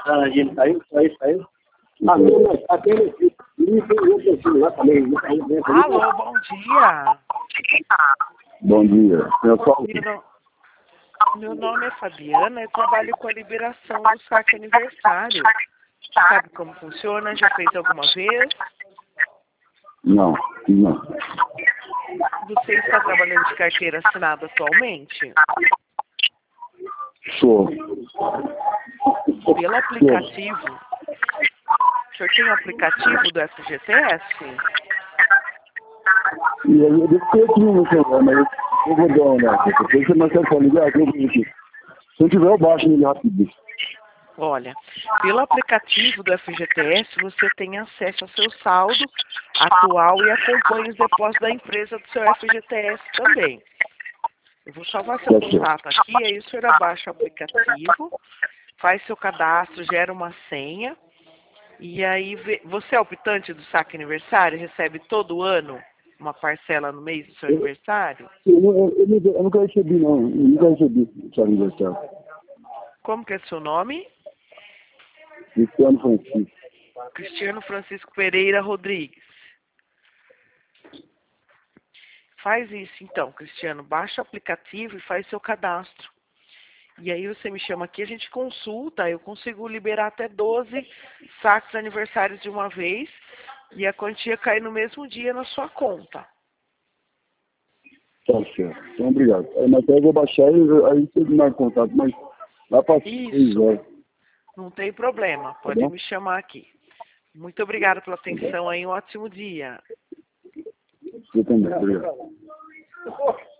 A gente saiu. Aquele lá também. Alô, bom dia. Bom dia. Meu nome é Fabiana, eu trabalho com a liberação do saque aniversário. Sabe como funciona? Já fez alguma vez? Não. Você está trabalhando de carteira assinada atualmente? Sou. Pelo aplicativo. O senhor tem o aplicativo do FGTS? E eu fiquei aqui no celular, mas eu vou dar uma. Se você não quer ligar, eu vou aqui. Se não tiver, eu baixo ele rápido. Olha, pelo aplicativo do FGTS, você tem acesso ao seu saldo atual e acompanha os depósitos da empresa do seu FGTS também. Eu vou salvar seu contato aqui, aí o senhor abaixa o aplicativo, faz seu cadastro, gera uma senha, e aí você é optante do saque aniversário, recebe todo ano uma parcela no mês do seu aniversário? Eu nunca recebi, não. Eu nunca recebi o seu aniversário. Como que é seu nome? Cristiano Francisco. Cristiano Francisco Pereira Rodrigues. Faz isso então, Cristiano. Baixa o aplicativo e faz seu cadastro. E aí você me chama aqui, a gente consulta, eu consigo liberar até 12 saques aniversários de uma vez e a quantia cai no mesmo dia na sua conta. Tá certo. Então, obrigado. Mas eu vou baixar e aí você me dá contato, mas lá para 6 horas. Não tem problema, pode me chamar aqui. Muito obrigada pela atenção aí, um ótimo dia. Eu também, obrigado.